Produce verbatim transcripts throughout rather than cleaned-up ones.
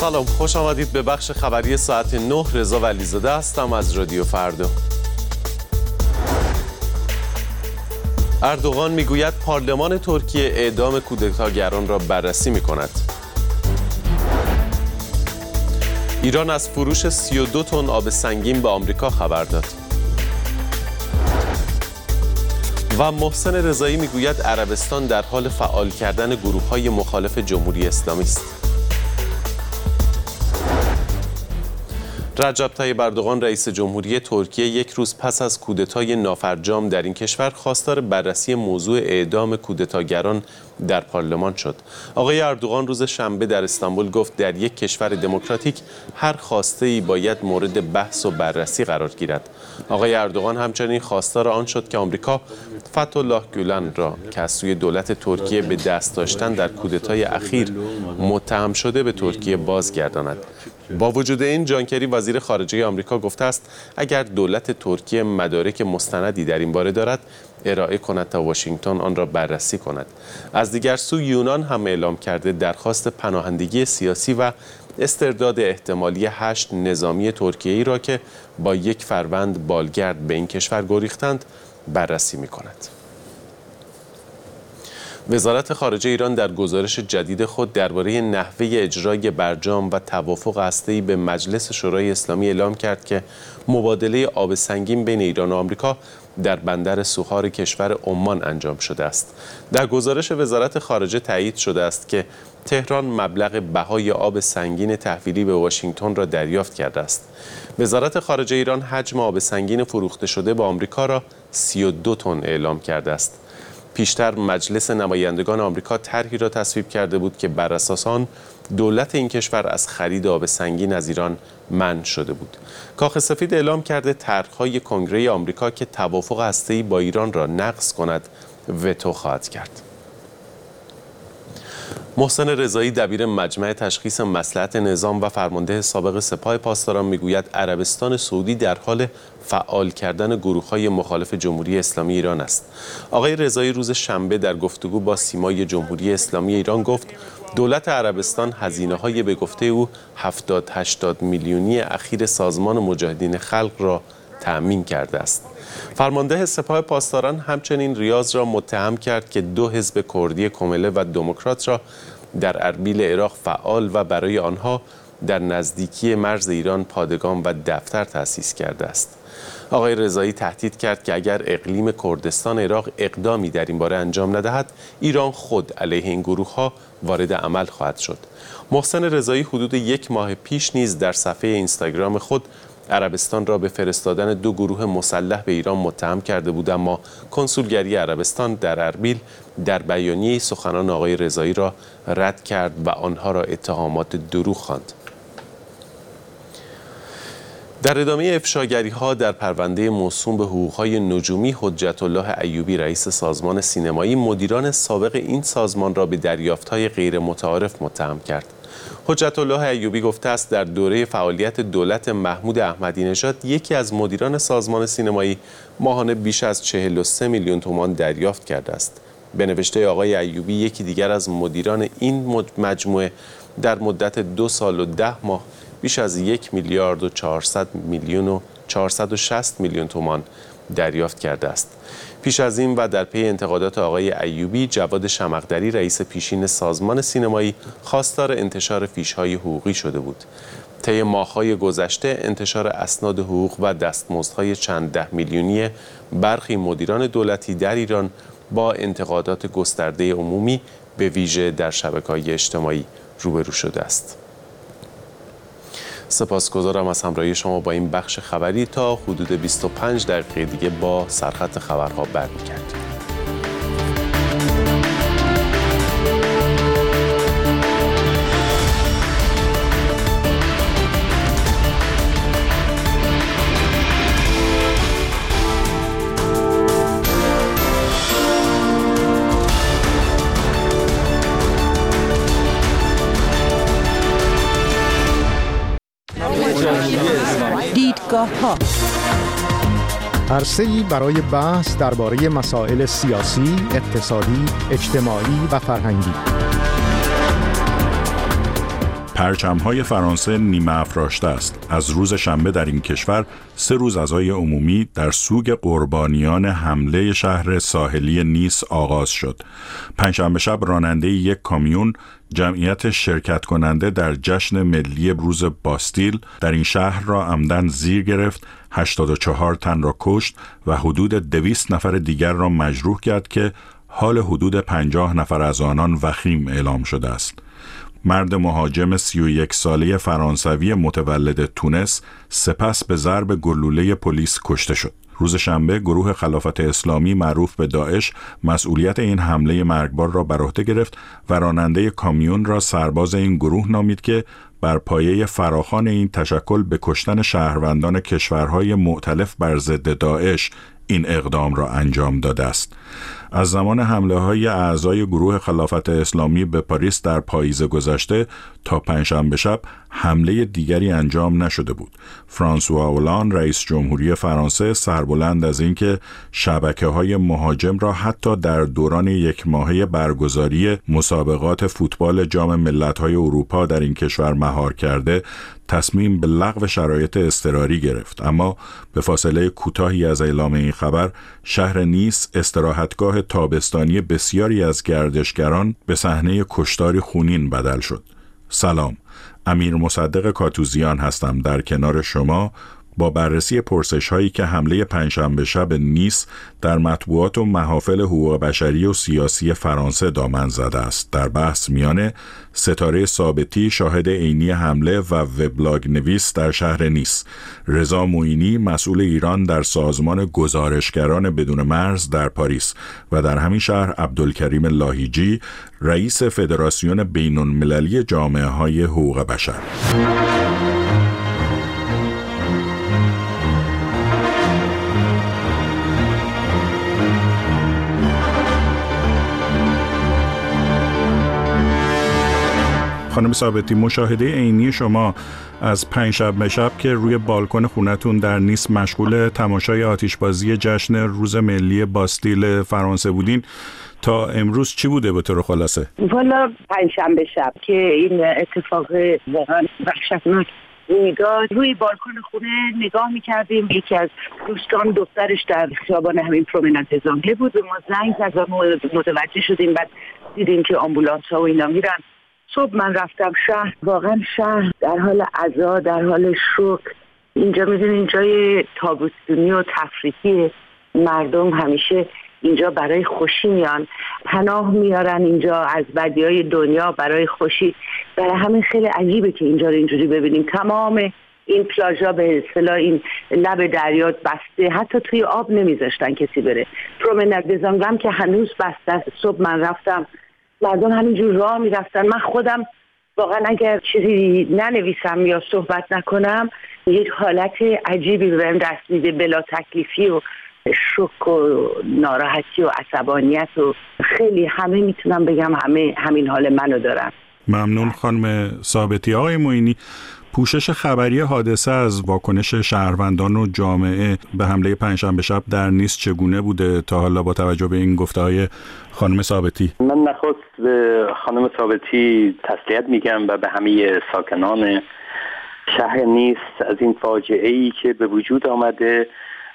سلام، خوش آمدید به بخش خبری ساعت نه. رضا ولیزاده هستم از رادیو فردا. اردوغان میگوید پارلمان ترکیه اعدام کودتاگران را بررسی می‌کند. ایران از فروش سی و دو تن آب سنگین به آمریکا خبر داد. و محسن رضایی میگوید عربستان در حال فعال کردن گروه‌های مخالف جمهوری اسلامی است. رجب طیب اردوغان رئیس جمهوری ترکیه یک روز پس از کودتای نافرجام در این کشور خواستار بررسی موضوع اعدام کودتاگران در پارلمان شد. آقای اردوغان روز شنبه در استانبول گفت در یک کشور دموکراتیک هر خواسته‌ای باید مورد بحث و بررسی قرار گیرد. آقای اردوغان همچنین خواستار آن شد که آمریکا فتح‌الله گولن را که از سوی دولت ترکیه به دست داشتن در کودتای اخیر متهم شده به ترکیه بازگرداند. با وجود این، جان کری وزیر خارجه آمریکا گفته است اگر دولت ترکیه مدارک مستندی در این باره دارد ارائه کند تا واشنگتن آن را بررسی کند. از دیگر سو یونان هم اعلام کرده درخواست پناهندگی سیاسی و استرداد احتمالی هشت نظامی ترکیه‌ای را که با یک فروند بالگرد به این کشور گریختند بررسی می‌کند. وزارت خارجه ایران در گزارش جدید خود درباره نحوه اجرای برجام و توافق هسته‌ای به مجلس شورای اسلامی اعلام کرد که مبادله آب سنگین بین ایران و آمریکا در بندر سوهار کشور عمان انجام شده است. در گزارش وزارت خارجه تایید شده است که تهران مبلغ بهای آب سنگین تحویلی به واشنگتن را دریافت کرده است. وزارت خارجه ایران حجم آب سنگین فروخته شده به آمریکا را سی و دو تن اعلام کرده است. پیشتر مجلس نمایندگان آمریکا طرحی را تصویب کرده بود که بر اساس آن دولت این کشور از خرید آب سنگین از ایران منع شده بود. کاخ سفید اعلام کرده طرح‌های کنگره آمریکا که توافق هسته‌ای با ایران را نقض کند وتو خواهد کرد. محسن رضایی دبیر مجمع تشخیص مصلحت نظام و فرمانده سابق سپاه پاسداران میگوید عربستان سعودی در حال فعال کردن گروه‌های مخالف جمهوری اسلامی ایران است. آقای رضایی روز شنبه در گفتگو با سیمای جمهوری اسلامی ایران گفت دولت عربستان هزینه‌های به گفته او هفتاد هشتاد میلیونی اخیر سازمان مجاهدین خلق را تأمین کرده است. فرمانده سپاه پاسداران همچنین ریاض را متهم کرد که دو حزب کردی کمله و دموکرات را در اربیل عراق فعال و برای آنها در نزدیکی مرز ایران پادگان و دفتر تأسیس کرده است. آقای رضایی تهدید کرد که اگر اقلیم کردستان عراق اقدامی در این باره انجام ندهد ایران خود علیه این گروه‌ها وارد عمل خواهد شد. محسن رضایی حدود یک ماه پیش نیز در صفحه اینستاگرام خود عربستان را به فرستادن دو گروه مسلح به ایران متهم کرده بود، اما کنسولگری عربستان در اربیل در بیانیه سخنان آقای رضایی را رد کرد و آنها را اتهامات دروغ خواند. در ادامه افشاگری‌ها در پرونده موسوم به حقوق‌های نجومی، حجت الله ایوبی رئیس سازمان سینمایی مدیران سابق این سازمان را به دریافت‌های غیر متعارف متهم کرد. حجت الله ایوبی گفته است در دوره فعالیت دولت محمود احمدی نژاد یکی از مدیران سازمان سینمایی ماهانه بیش از چهل و سه میلیون تومان دریافت کرده است. به نوشته آقای ایوبی یکی دیگر از مدیران این مجموعه در مدت دو سال و ده ماه بیش از یک میلیارد و چهارصد میلیون و چهارصد و شصت میلیون تومان دریافت کرده است. پیش از این و در پی انتقادات آقای ایوبی، جواد شمقدری رئیس پیشین سازمان سینمایی خواستار انتشار فیش‌های حقوقی شده بود. طی ماه‌های گذشته انتشار اسناد حقوق و دستمزدهای چند ده میلیونی برخی مدیران دولتی در ایران با انتقادات گسترده عمومی به ویژه در شبکه‌های اجتماعی روبرو شده است. سپاسگزارم از همراهی شما با این بخش خبری. تا حدود بیست و پنج دقیقه دیگه با سرخط خبرها برمیگردیم. دیدگاه‌ها عرصه‌ای برای بحث درباره مسائل سیاسی، اقتصادی، اجتماعی و فرهنگی. پرچم‌های فرانسه نیمه افراشته است. از روز شنبه در این کشور سه روز عزای عمومی در سوگ قربانیان حمله شهر ساحلی نیس آغاز شد. پنجشنبه شب راننده یک کامیون جمعیت شرکت کننده در جشن ملی روز باستیل در این شهر را عمدن زیر گرفت، هشتاد و چهار تن را کشت و حدود دویست نفر دیگر را مجروح کرد که حال حدود پنجاه نفر از آنان وخیم اعلام شده است. مرد مهاجم سی و یک ساله فرانسوی متولد تونس سپس به ضرب گلوله پلیس کشته شد. روز شنبه گروه خلافت اسلامی معروف به داعش مسئولیت این حمله مرگبار را بر عهده گرفت و راننده کامیون را سرباز این گروه نامید که بر پایه فراخوان این تشکل به کشتن شهروندان کشورهای مؤتلف بر ضد داعش این اقدام را انجام داده است. از زمان حمله های اعضای گروه خلافت اسلامی به پاریس در پاییز گذشته تا پنجشنبه شب حمله دیگری انجام نشده بود. فرانسوا اولان رئیس جمهوری فرانسه سربلند از اینکه شبکه‌های مهاجم را حتی در دوران یک ماهه برگزاری مسابقات فوتبال جام ملت‌های اروپا در این کشور مهار کرده، تصمیم به لغو شرایط اضطراری گرفت. اما به فاصله کوتاهی از اعلام این خبر، شهر نیس استراحتگاه تابستانی بسیاری از گردشگران به صحنه کشتاری خونین بدل شد. سلام، امیر مصدق کاتوزیان هستم در کنار شما با بررسی پرسش هایی که حمله پنجشنبه شب نیس در مطبوعات و محافل حقوق بشری و سیاسی فرانسه دامن زده است. در بحث میان ستاره ثابتی شاهد عینی حمله و وبلاگ نویس در شهر نیس، رضا معینی مسئول ایران در سازمان گزارشگران بدون مرز در پاریس و در همین شهر عبدالکریم لاهیجی رئیس فدراسیون بین‌المللی جامعه های حقوق بشر. خانم ثابتی، مشاهده عینی شما از پنجشنبه شب که روی بالکن خونتون در نیس مشغول تماشای آتشبازی جشن روز ملی باستیل فرانسه بودین تا امروز چی بوده به طور خلاصه؟ والا پنجشنبه شب که این اتفاق واقعا وحشتناک روی داد، روی بالکن خونه نگاه میکردیم، یکی از دوستان دخترش در خیابان همین پرومناد زانگله بود و ما زنگ زدیم، متوجه شدیم، بعد دیدیم که آمبولانس ها و اینا میرن. صبح من رفتم شهر، واقعا شهر در حال عزا، در حال شوک. اینجا میدونین جای تابوتونی و تفریحی، مردم همیشه اینجا برای خوشی میان، پناه میارن اینجا از بدیهای دنیا برای خوشی. برای همین خیلی عجیبه که اینجا رو اینجوری ببینیم. تمام این پلاژا به اصطلاح این لب دریا بسته، حتی توی آب نمیذاشتن کسی بره. پرومناد زانگله که هنوز بسته. صبح من رفتم، مردم همینجور راه میرفتن. من خودم واقعا اگر چیزی ننویسم یا صحبت نکنم یک حالت عجیبی بهم دست میده، بلا تکلیفی و شوک و ناراحتی و عصبانیت و خیلی همه میتونم بگم همه همین حال منو دارن. ممنون خانم ثابتی. آقای معینی، پوشش خبری حادثه از واکنش شهروندان و جامعه به حمله پنجشنبه شب در نیس چگونه بوده تا حالا با توجه به این گفته‌های خانم ثابتی؟ من نخست به خانم ثابتی تسلیت میگم و به همه ساکنان شهر نیس از این فاجعه‌ای که به وجود آمده.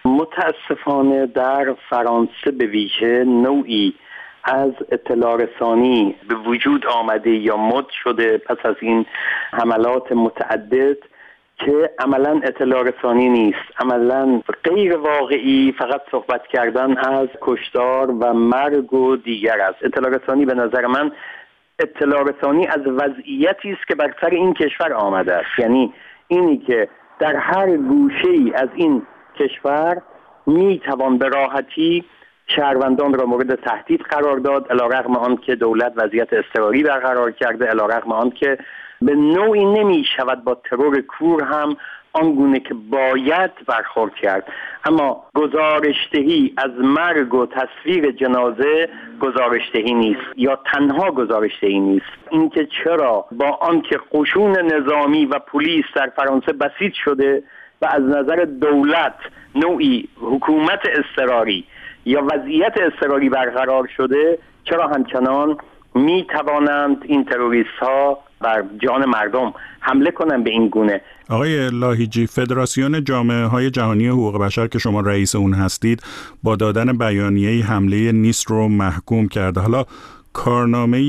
متاسفانه در فرانسه به ویژه نوعی از اطلاع رسانی به وجود آمده یا مد شده پس از این حملات متعدد که عملاً اطلاع رسانی نیست، عملاً غیر واقعی، فقط صحبت کردن از کشتار و مرگ و دیگر است. اطلاع رسانی به نظر من اطلاع رسانی از وضعیتی است که بر سر این کشور آمده است، یعنی اینی که در هر گوشه‌ای از این کشور می توان به راحتی شهروندان را مورد تهدید قرار داد، علیرغم آن که دولت وضعیت اضطراری برقرار کرده، علیرغم آن که به نوعی نمی شود با ترور کور هم آنگونه که باید برخورد کرد. اما گزارشدهی از مرگ و تصویر جنازه گزارشدهی نیست یا تنها گزارشدهی نیست. اینکه چرا با آنکه قشون نظامی و پلیس در فرانسه بسیج شده و از نظر دولت نوعی حکومت اضطراری یا وضعیت اضطراری برقرار شده، چرا همچنان می توانند این تروریست ها بر جان مردم حمله کنن به این گونه. آقای لاهیجی، فدراسیون جامعه های جهانی حقوق بشر که شما رئیس اون هستید با دادن بیانیه حمله نیس رو محکوم کرده. حالا کارنامه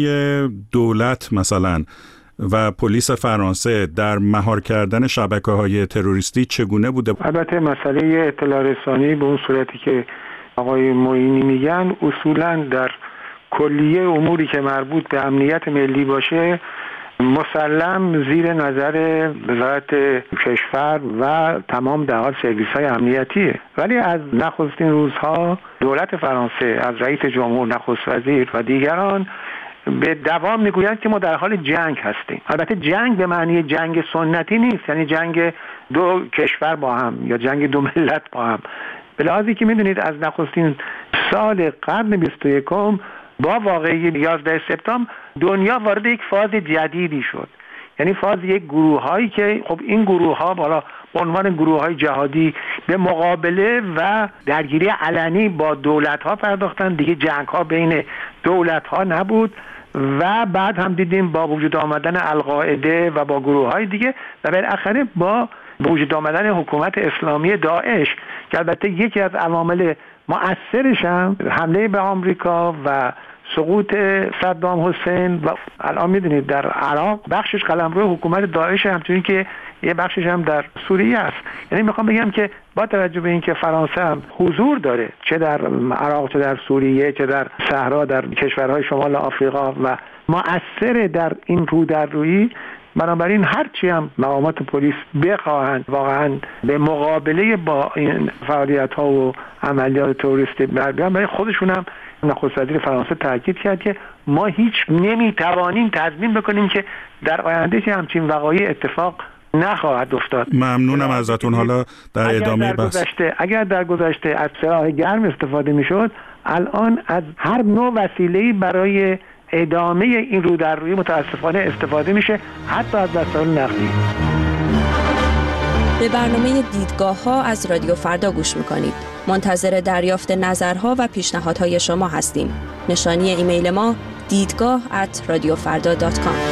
دولت مثلا و پلیس فرانسه در مهار کردن شبکه‌های تروریستی چگونه بوده؟ البته مسئله اطلاع رسانی به اون صورتی که آقای معینی میگن اصولاً در کلیه اموری که مربوط به امنیت ملی باشه مسلم زیر نظر وزارت کشور و تمام در حال سرویس‌های امنیتیه. ولی از نخستین روزها دولت فرانسه از رئیس جمهور، نخست وزیر و دیگران به دوام میگویند که ما در حال جنگ هستیم. البته جنگ به معنی جنگ سنتی نیست، یعنی جنگ دو کشور با هم یا جنگ دو ملت با هم. به لحاظی که میدونید از نخستین سال قرن بیست و یکم با واقعه یازده سپتامبر دنیا وارد یک فاز جدیدی شد، یعنی فاز یک گروه هایی که خب این گروه ها بالا به عنوان گروه های جهادی به مقابله و درگیری علنی با دولت ها پرداختن. دیگه جنگ ها بین دولت ها نبود و بعد هم دیدیم با وجود آمدن القاعده و با گروه های دیگه و بالاخره با وجود آمدن حکومت اسلامی داعش که البته یکی از عوامل مؤثرش هم حمله به آمریکا و سقوط صدام حسین و الان میدونید در عراق بخشش قلمرو حکومت داعش، همچنین که یه بخشش هم در سوریه است. یعنی میخوام بگم که با توجه به اینکه فرانسه هم حضور داره چه در عراق چه در سوریه چه در صحرا در کشورهای شمال آفریقا و مؤثر در این رو در رویی، بنابراین هرچی هم مقامات پلیس بخواهند واقعا به مقابله با این فعالیت ها و عملیات تروریستی بر بیان، برای خودشون هم نخست وزیر فرانسه تاکید کرد که ما هیچ نمیتوانیم تضمین بکنیم که در آینده که همچین وقایع اتفاق نخواهد افتاد. ممنونم ازتون. حالا در ادامه بحث اگر در گذشته از سلاح گرم استفاده میشد، الان از هر نوع وسیله‌ای برای ادامه این رو در روی متاسفانه استفاده میشه، حتی از وسایل نقلیه. به برنامه دیدگاه ها از رادیو فردا گوش میکنید. منتظر دریافت نظرها و پیشنهادهای شما هستیم. نشانی ایمیل ما دیدگاه ات رادیو فردا دات کام.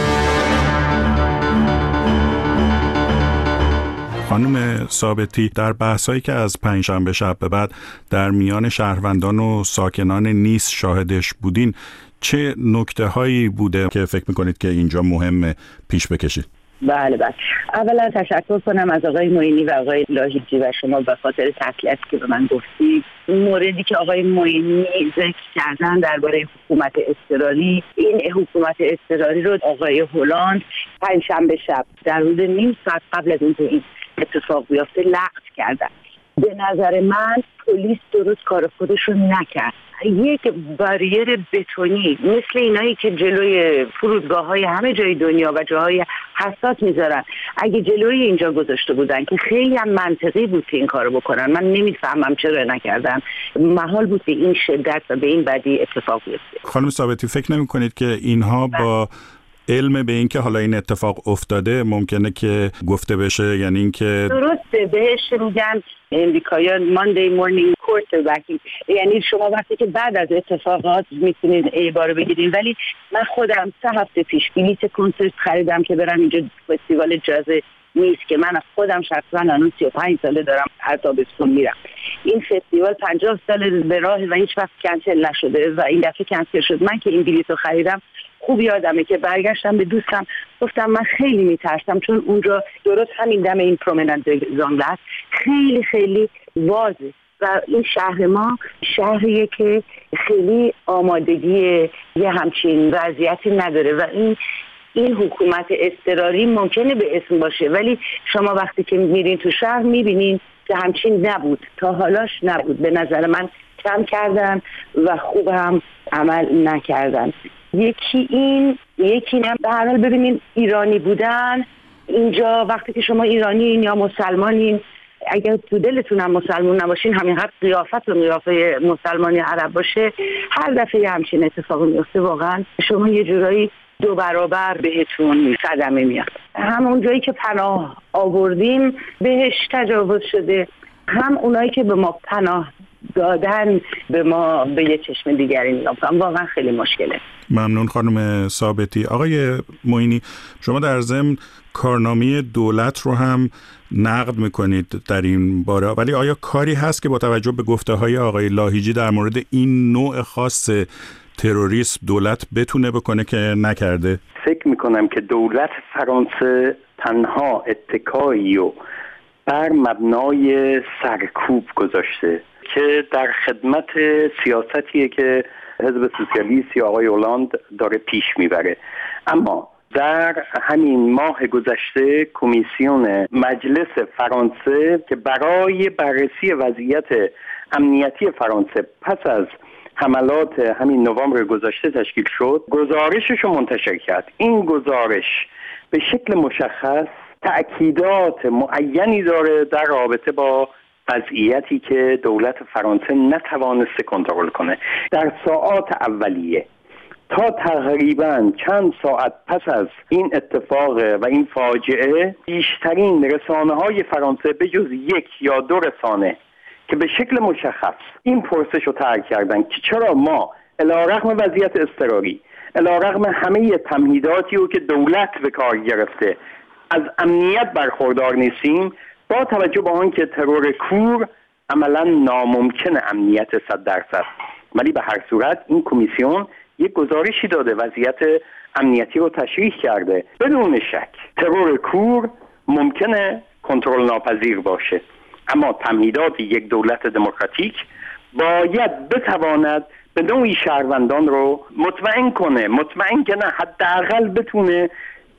خانم ثابتی، در بحثایی که از پنجشنبه شب به بعد در میان شهروندان و ساکنان نیس شاهدش بودین، چه نکته هایی بوده که فکر میکنید که اینجا مهمه پیش بکشید؟ بله بله. اولا تشکر کنم از آقای معینی و آقای لاهیجی و شما به خاطر تسلیتی که به من گفتید. موردی که آقای معینی ذکر کردن درباره حکومت اضطراری، این حکومت اضطراری رو آقای هلند پنجشنبه شب در حدود نیم ساعت قبل از اینکه این اتفاق بیفته لغو کردن. به نظر من پلیس درست کار خودش رو نکرد. یک باریر بتونی مثل اینایی که جلوی فرودگاه‌های همه جای دنیا و جاهای حساس میذارن، اگه جلوی اینجا گذاشته بودن که خیلی هم منطقی بود که این کارو بکنن، من نمیفهمم چرا نکردن. محال بود به این شدت و به این بدی اتفاق بیفته. خانم ثابتی، فکر نمی‌کنید که اینها با علم به این که حالا این اتفاق افتاده ممکنه که گفته بشه، یعنی این که درسته بهش میگن امریکایان ماندی مورنینگ کوارتربک، یعنی شما وقتی که بعد از اتفاقات میتونید عباره بگیرید. ولی من خودم سه هفته پیش بلیت کنسرت خریدم که برم اینجا فستیوال جاز نیست که من خودم شخصا الان سی و پنج ساله دارم هر تابستون میرم. این فستیوال پنجاه سال به راه و هیچ وقت کنسل نشده و این دفعه کنسل شد. من که این بلیط رو خریدم خوب یادمه که برگشتم به دوستم گفتم من خیلی میترسم، چون اونجا درست همین دم این پرومننت زانگله است، خیلی خیلی واضحه و این شهر ما شهریه که خیلی آمادگی یه همچین وضعیتی نداره و این این حکومت اضطراری ممکنه به اسم باشه، ولی شما وقتی که میرین تو شهر میبینین که همچین نبود، تا حالاش نبود. به نظر من کم کردن و خوب هم عمل نکردن. یکی این یکی نه. به هر حال ببینین ایرانی بودن اینجا، وقتی که شما ایرانین یا مسلمانین، اگر تو دلتون هم مسلمان نباشین، همینقدر قیافت و قیافه مسلمانی عرب باشه، هر دفعه همچین اتفاقی میفته واقعا شما یه جورایی دو برابر بهتون صدمه میاد. همون جایی که پناه آوردیم بهش تجاوز شده، هم اونایی که به ما پناه دادن به ما به یه چشم دیگری نگاه کنم واقعا خیلی مشکله. ممنون خانم ثابتی. آقای معینی، شما در ضمن کارنامه دولت رو هم نقد میکنید در این باره، ولی آیا کاری هست که با توجه به گفته های آقای لاهیجی در مورد این نوع خاص تروریسم دولت بتونه بکنه که نکرده؟ فکر میکنم که دولت فرانسه تنها اتکایی و بر مبنای سرکوب گذاشته که در خدمت سیاستیه که حزب سوسیالیست یا آقای هولند داره پیش میبره. اما در همین ماه گذشته کمیسیون مجلس فرانسه که برای بررسی وضعیت امنیتی فرانسه پس از حملات همین نوامبر گذشته تشکیل شد، گزارشش رو منتشر کرد. این گزارش به شکل مشخص تأکیدات معینی داره در رابطه با وضعیتی که دولت فرانسه نتوانسته کنترل کنه. در ساعات اولیه تا تقریبا چند ساعت پس از این اتفاق و این فاجعه، بیشترین رسانه‌های فرانسه به جز یک یا دو رسانه که به شکل مشخص این پرسش رو طرح کردن که چرا ما علیرغم وضعیت اضطراری، علیرغم همه تمهیداتی رو که دولت به کار گرفته، از امنیت برخوردار نیستیم، با توجه به آن که ترور کور عملا ناممکن امنیت صد درصد. ولی به هر صورت این کمیسیون یک گزارشی داده، وضعیت امنیتی رو تشریح کرده. بدون شک ترور کور ممکنه کنترل ناپذیر باشه، اما تمهیدات یک دولت دموکراتیک باید بتواند به نوعی شهروندان رو مطمئن کنه، مطمئن که نه حداقل بتونه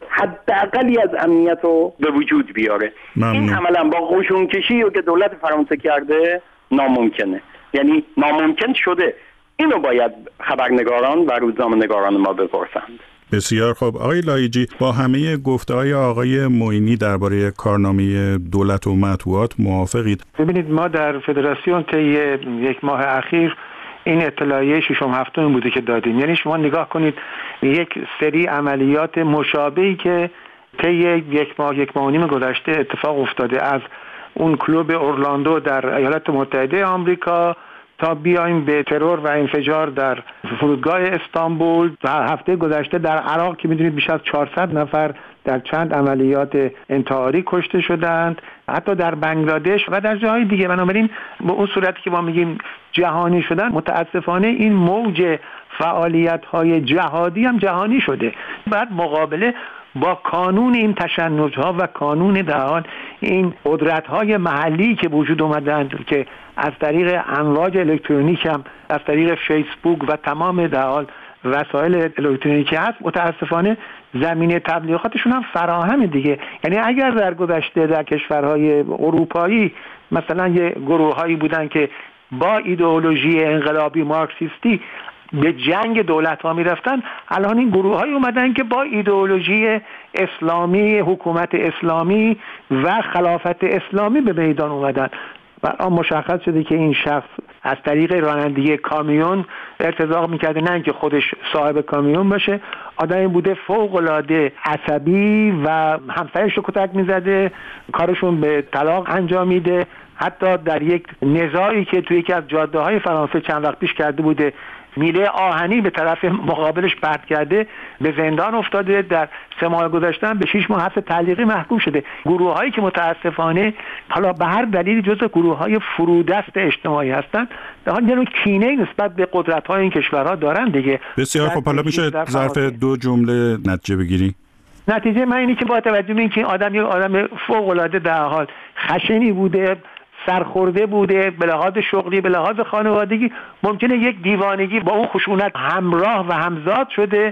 حداقلی از امنیت رو به وجود بیاره. ممنون. این عملا با قشون کشی رو که دولت فرانسه کرده ناممکنه، یعنی ناممکن شده. اینو باید خبرنگاران و روزنامه‌نگاران ما بپرسند. بسیار خوب. آقای لاهیجی، با همه گفته‌های آقای معینی درباره کارنامه دولت و مطبوعات موافقید؟ ببینید، ما در فدراسیون طی یک ماه اخیر این اطلاعیه ششم هفتم بوده که دادیم. یعنی شما نگاه کنید یک سری عملیات مشابهی که طی یک ماه یک ماه و نیم گذشته اتفاق افتاده، از اون کلوب اورلاندو در ایالات متحده آمریکا تا بیایم به ترور و انفجار در فرودگاه استانبول، در هفته گذشته در عراق که میدونید بیش از چهارصد نفر در چند عملیات انتحاری کشته شدند، حتی در بنگلادش و در جاهای دیگه. بنابراین به اون صورتی که ما میگیم جهانی شدن، متاسفانه این موج فعالیت‌های جهادی هم جهانی شده. بعد مقابله با کانون این تشنج‌ها و کانون در حال این قدرت‌های محلی که وجود اومدند که از طریق امواج الکترونیک هم، از طریق فیسبوک و تمام در حال وسایل الکترونیکی هست، متاسفانه زمینه تبلیغاتشون هم فراهم دیگه. یعنی اگر در گذشته در کشورهای اروپایی مثلا یه گروه‌هایی بودن که با ایدئولوژی انقلابی مارکسیستی به جنگ دولت ها می رفتن، الان این گروه های اومدن که با ایدئولوژی اسلامی، حکومت اسلامی و خلافت اسلامی به میدان اومدن و آن مشخص شده که این شخص از طریق رانندگی کامیون ارتزاق میکرده، نه اینکه خودش صاحب کامیون باشه. آدمی بوده فوق العاده عصبی و همسرش رو کتک میزده، کارشون به طلاق انجام میده. حتی در یک نزاعی که توی یکی از جاده های فرانسه چند وقت پیش کرده بوده، میله آهنی به طرف مقابلش پرت کرده، به زندان افتاده. در سه ماه گذشته به شش ماه حبس تعلیقی محکوم شده. گروه هایی که متاسفانه حالا به هر دلیلی جزو گروه های فرودست اجتماعی هستند، در حال یعنی کینه نسبت به قدرت های این کشورها دارن دیگه. بسیار خب، حالا میشه ظرف دو جمله نتیجه بگیری؟ نتیجه من اینه که با توجه به اینکه آدم یک آدم فوق العاده در حال خشنی بوده، سرخورده بوده، به لحاظ شغلی، به لحاظ خانوادگی، ممکنه یک دیوانگی با اون خشونت همراه و همزاد شده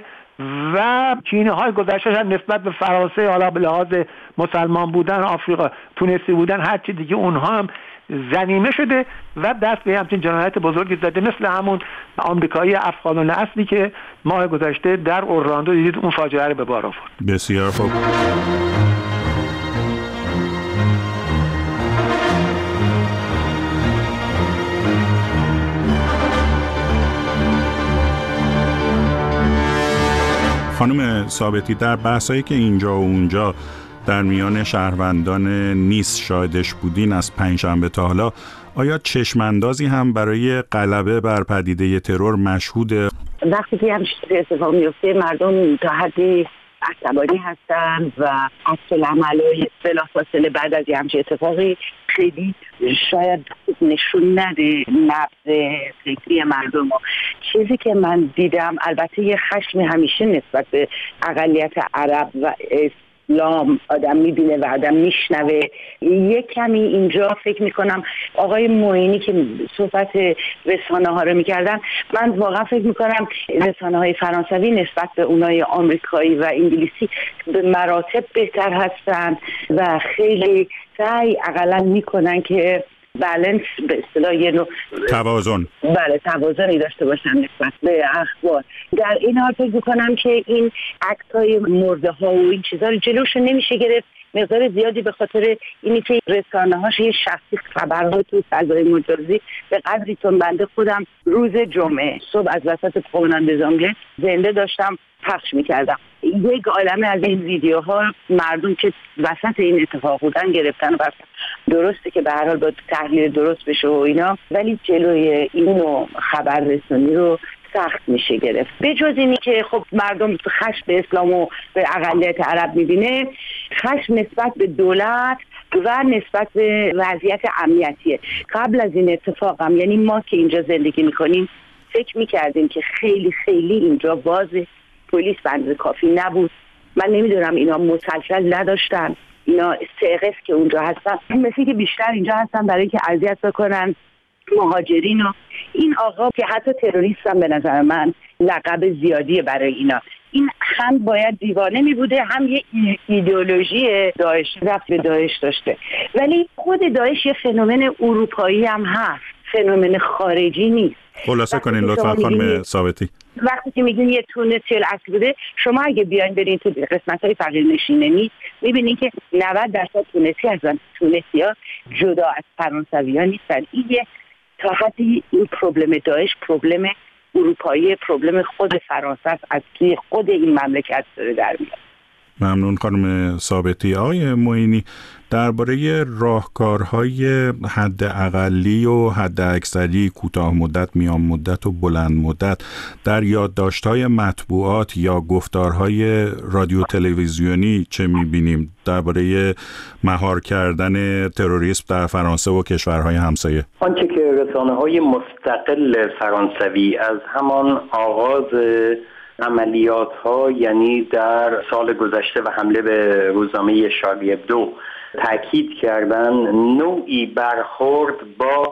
و کینه های گذشته نسبت به فرانسه، حالا به لحاظ مسلمان بودن، آفریقا، تونسی بودن، هر چی دیگه، اونها هم زنیمه شده و دست به همچین جنایت بزرگی زده، مثل همون آمریکایی افغان اصلی که ماه گذشته در اورلاندو دیدید اون فاجعه رو به بار آورد. بسیار خوب. خانم ثابتی، در بحثایی که اینجا و اونجا در میان شهروندان نیس شاهدش بودین از پنجشنبه تا حالا، آیا چشماندازی هم برای غلبه بر پدیده ترور مشهوده؟ وقتی که همچین اتفاق میفته مردم تا حدی عصبانی هستن و عکس العمل‌های بلافاصله بعد از همچین اتفاقی خیلی شاید نشون نده نبض فکری مردم. چیزی که من دیدم البته یه خشم همیشه نسبت به اقلیت عرب و اسلام آدم میبینه و آدم میشنوه. یه کمی اینجا فکر میکنم آقای معینی که صحبت رسانه ها رو میکردن، من واقعا فکر میکنم رسانه های فرانسوی نسبت به اونای آمریکایی و انگلیسی به مراتب بهتر هستن و خیلی سعی اقلا میکنن که بالانس به اصطلاح یه نوع توازن بله توازنی داشته باشن نسبت به اخبار. در این حال فکر میکنم که این عکس‌های مرده ها و این چیزا رو جلوش نمیشه گرفت، مقدار زیادی به خاطر اینی که رسانه هاش یه شخصی خبرها تو فضای مجازی به قدری تون بنده خودم روز جمعه صبح از وسط پرومناد زانگله زنده داشتم پخش میکردم. یک عالمه از این ویدیوها مردم که وسط این اتفاق بودن گرفتن و درسته که به هر حال با تحلیل درست بشه و اینا، ولی جلوی اینو خبر رسانی رو سخت میشه گرفت. به جز اینی که خب مردم خشم به اسلام و به اقلیت عرب میبینه، خشم نسبت به دولت و نسبت به وضعیت امنیتیه. قبل از این اتفاق هم یعنی ما که اینجا زندگی میکنیم فکر میکردیم که خیلی خیلی اینجا بازه، پلیس به اندازه کافی نبود. من نمیدونم اینا مسلسل نداشتن، اینا سقف که اونجا هستن مثل که بیشتر اینجا هستن برای اینکه اذیت بکنن مهاجرین و این آقا که حتی تروریست هم به نظر من لقب زیادیه برای اینا. این هم باید دیوانه می بوده، هم یه ایدئولوژی داعش رفت به داعش داشته، ولی خود داعش یه فنومن اروپایی هم هست، فنومن خارجی نیست. خلاصه کنین لطفا خانم ثابتی. وقتی که میگین یه تونسی الاصل بوده، شما اگه بیاین برین تو قسمت‌های فقیرنشینی میبینین که نود درصد تونسی هستن. تونسی‌ها جدا از فرانسوی‌ها نیستن. این یه تا حدی این پروبلم داعش پروبلم اروپایی، پروبلم خود فرانسه از که خود این مملکت داره در میاد. ممنون خانم ثابتی. آقای معینی، درباره راهکارهای حد اقلی و حد اکثری، کوتاه مدت، میان مدت و بلند مدت در یادداشت‌های مطبوعات یا گفتارهای رادیو تلویزیونی چه می‌بینیم درباره مهار کردن تروریسم در فرانسه و کشورهای همسایه؟ آنچه که رسانه‌های مستقل فرانسوی از همان آغاز عملیات ها، یعنی در سال گذشته و حمله به روزنامه شارلی ابدو تاکید کردن، نوعی برخورد با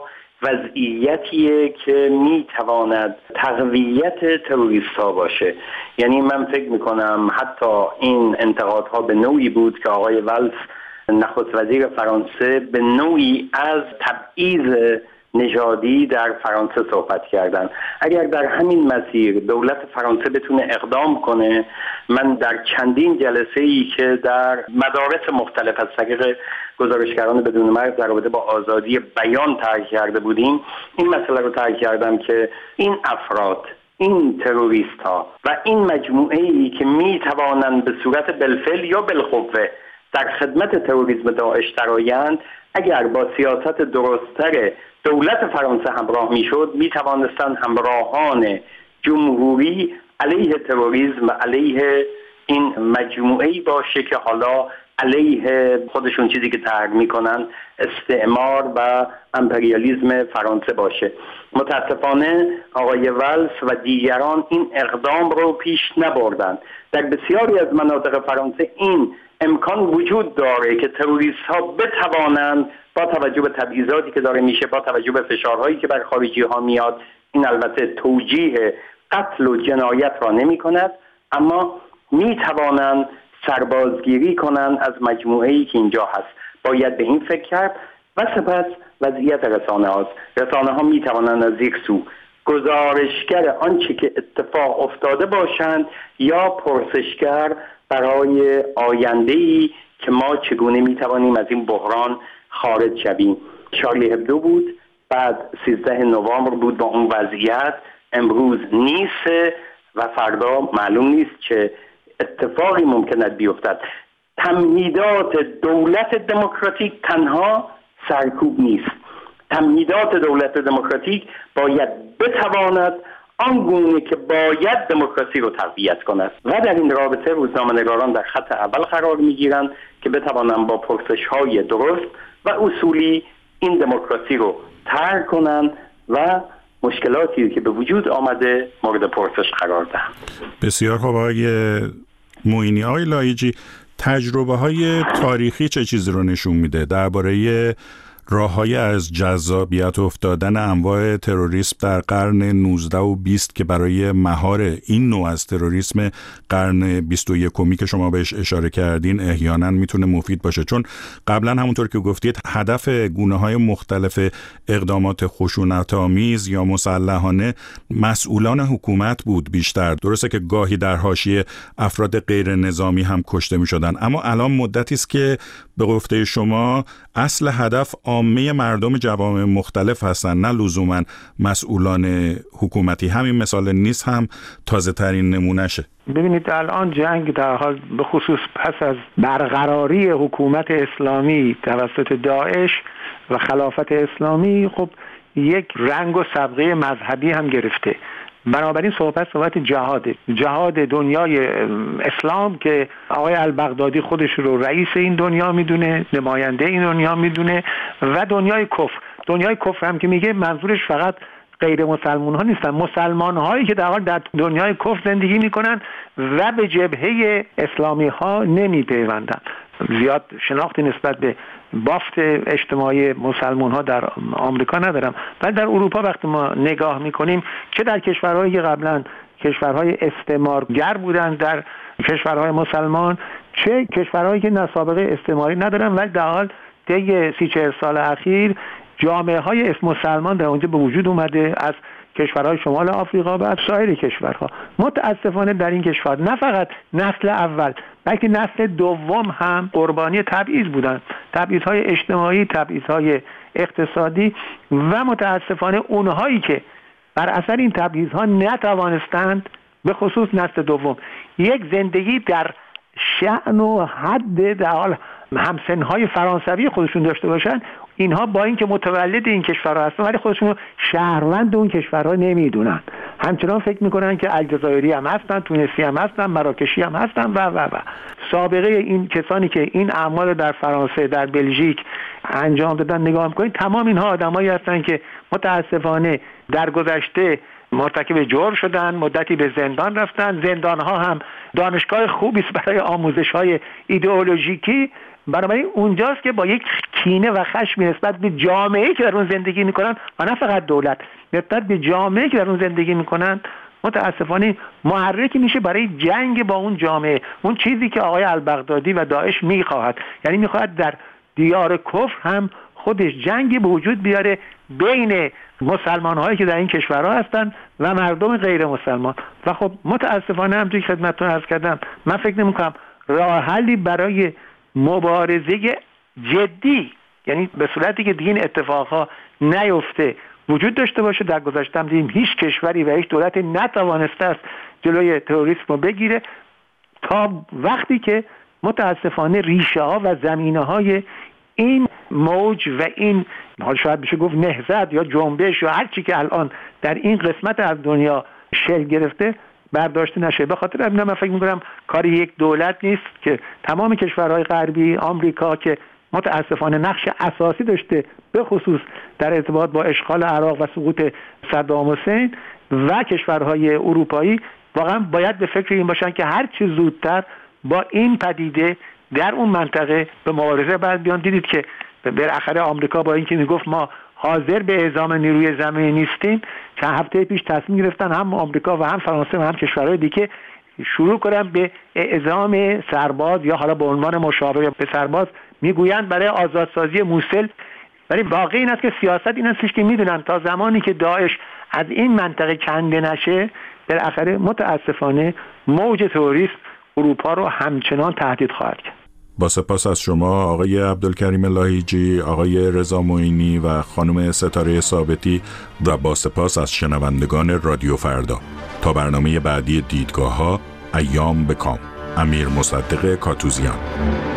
وضعیتیه که میتواند تقویت تروریست ها باشه. یعنی من فکر میکنم حتی این انتقادها به نوعی بود که آقای والس نخست وزیر فرانسه به نوعی از تبعیض نژادی در فرانسه صحبت کردن. اگر در همین مسیر دولت فرانسه بتونه اقدام کنه، من در چندین جلسه ای که در مدارس مختلف از طریق گزارشگران بدون مرز در رابطه با آزادی بیان طرح کرده بودیم، این مسئله رو طرح کردم که این افراد، این تروریست ها و این مجموعه ای که می توانند به صورت بالفعل یا بالقوه در خدمت تروریسم داعش درآیند، اگر با سیاست درست‌تر دولت فرانسه همراه میشد، می توانستند همراهان جمهوری علیه تروریسم و علیه این مجموعه‌ای باشه که حالا علیه خودشون چیزی که طرح میکنن استعمار و امپریالیسم فرانسه باشه. متاسفانه آقای والس و دیگران این اقدام رو پیش نبردن. در بسیاری از مناطق فرانسه این امکان وجود داره که تروریست ها بتوانند با توجه به تبعیضاتی که داره میشه، با توجه به فشارهایی که بر خارجی ها میاد، این البته توجیه قتل و جنایت را نمی کند، اما می توانند سربازگیری کنند از مجموعه‌ای که اینجا هست. باید به این فکر کرد. و سپس وضعیت رسانه هاست. رسانه ها می توانند از یک سو گزارشگر آنچه که اتفاق افتاده باشند یا پرسشگر برای آینده‌ای که ما چگونه می توانیم از این بحران خارج شویم. شارلی هبدو بود، بعد سیزده نوامبر بود با اون وضعیت، امروز نیست و فردا معلوم نیست چه اتفاقی ممکن است بیفتد. تمهیدات دولت دموکراتیک تنها سرکوب نیست. تمهیدات دولت دموکراتیک باید بتواند آنگونه که باید دموکراسی رو تقویت کند و در این رابطه روزنامه‌نگاران در خط اول قرار می‌گیرند که بتوانند با پرسش‌های درست و اصولی این دموکراسی رو طرح کنند و مشکلاتی که به وجود آمده مورد پرسش قرار دهند. بسیار خوب آقای معینی. آقای لایجی، تجربه‌های تاریخی چه چیزی رو نشون میده درباره راه‌های از جذابیت افتادن انواع تروریسم در قرن نوزده و بیست که برای مهار این نوع از تروریسم قرن بیست و یکمی که شما بهش اشاره کردین احیانا میتونه مفید باشه؟ چون قبلا همونطور که گفتید هدف گونه‌های مختلف اقدامات خشونت‌آمیز یا مسلحانه مسئولان حکومت بود بیشتر. درسته که گاهی در حاشیه افراد غیر نظامی هم کشته می‌شدن، اما الان مدتی است که به گفته شما اصل هدف عامه مردم جوامع مختلف هستن، نه لزوما مسئولان حکومتی. همین مثال نیست هم تازه ترین نمونشه. ببینید الان جنگ در حال به خصوص پس از برقراری حکومت اسلامی توسط داعش و خلافت اسلامی خب یک رنگ و سابقه مذهبی هم گرفته. بنابراین صحبت صحبت جهاده جهاد دنیای اسلام که آقای البغدادی خودش رو رئیس این دنیا میدونه، نماینده این دنیا میدونه، و دنیای کفر. دنیای کفر هم که میگه منظورش فقط غیر مسلمان ها نیستن، مسلمان هایی که در حال در دنیای کفر زندگی میکنن و به جبهه اسلامی ها نمی پیوندن. زیاد شناختی نسبت به بافت اجتماعی مسلمان ها در آمریکا ندارم، ولی در اروپا وقتی ما نگاه میکنیم چه در کشورهایی که قبلا کشورهای استعمارگر بودن در کشورهای مسلمان، چه کشورهایی که سابقه استعماری ندارن ولی در حال طی سی چهل سال اخیر جامعه های مسلمان در اونجا به وجود اومده از کشورهای شمال آفریقا و از سایر کشورها. متاسفانه در این کشور نه فقط نسل اول بلکه نسل دوم هم قربانی تبعیض بودند، تبعیض‌های اجتماعی، تبعیض‌های اقتصادی، و متاسفانه اونهایی که بر اثر این تبعیض‌ها نتوانستند، به خصوص نسل دوم، یک زندگی در شأن و حد در حال همسن‌های فرانسوی خودشون داشته باشن، اینها با اینکه متولد این کشورها هستن ولی خودشون رو شهروند اون کشورها نمیدونن، همچنان فکر میکنن که الجزایری هم هستن، تونسی هم هستن، مراکشی هم هستن و و و سابقه این کسانی که این اعمال در فرانسه، در بلژیک انجام دادن نگاه میکنید، تمام اینها آدمایی هستن که متاسفانه در گذشته مرتکب جرم شدن، مدتی به زندان رفتن. زندان ها هم دانشگاه خوبی است برای آموزش های ایدئولوژیکی. بنابراین اونجاست که با یک کینه و خشم نسبت به جامعه‌ای که در اون زندگی میکنن و نه فقط دولت، نسبت به جامعه‌ای که در اون زندگی میکنن، متاسفانه محرکی میشه برای جنگ با اون جامعه، اون چیزی که آقای البغدادی و داعش میخواهد. یعنی میخواهد در دیار کفر هم خودش جنگی به وجود بیاره بین مسلمان هایی که در این کشورها هستن و مردم غیر مسلمان. و خب متاسفانه هم توی خدمتتون عرض کردم، من فکر نمی‌کنم راه حلی برای مبارزه جدی، یعنی به صورتی که دیگه این اتفاقها نیفته، وجود داشته باشه. در گذشته هم دیدیم هیچ کشوری و هیچ دولتی نتوانسته است جلوی تروریسم رو بگیره تا وقتی که متاسفانه ریشه ها و زمینه های این موج و این حال شاید بشه گفت نهضت یا جنبش یا هر چی که الان در این قسمت از دنیا شکل گرفته برداشته نشه. به خاطر همین من فکر می‌کنم کاری یک دولت نیست که تمام کشورهای غربی، آمریکا که متاسفانه نقش اساسی داشته به خصوص در ارتباط با اشغال عراق و سقوط صدام حسین، و کشورهای اروپایی واقعا باید به فکر این باشن که هر چه زودتر با این پدیده در اون منطقه به مبارزه بعد بیان. دیدید که بالاخره آمریکا با اینکه میگفت ما حاضر به اعزام نیروی زمینی نیستیم، چند هفته پیش تصمیم گرفتن هم آمریکا و هم فرانسه و هم کشورهای دیگه شروع کردن به اعزام سرباز یا حالا به عنوان مشاور به سرباز، میگویند برای آزادسازی موصل. ولی واقعی این است که سیاست این است که میدونن تا زمانی که داعش از این منطقه کنده نشه، بالاخره متاسفانه موج تروریسم اروپا رو همچنان تهدید خواهد کرد. با سپاس از شما آقای عبدالکریم لاهیجی، آقای رضا معینی و خانم ستاره ثابتی، و با سپاس از شنوندگان رادیو فردا. تا برنامه بعدی دیدگاه‌ها، ایام بکام. امیر مصدق کاتوزیان.